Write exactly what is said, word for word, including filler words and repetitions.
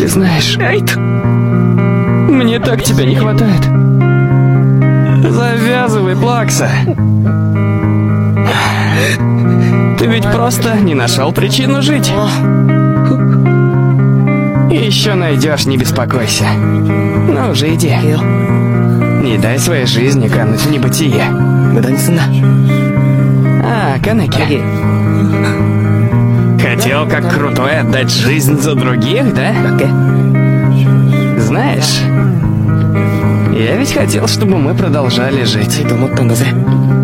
Ты знаешь, Эйд, мне так тебя не хватает. Завязывай, Плакса. Ты ведь просто не нашел причину жить. Еще найдешь, не беспокойся. Ну уже иди. Не дай своей жизни кануть в небытие. А, Канеки. Хотел как крутой отдать жизнь за других, да? Знаешь, я ведь хотел, чтобы мы продолжали жить.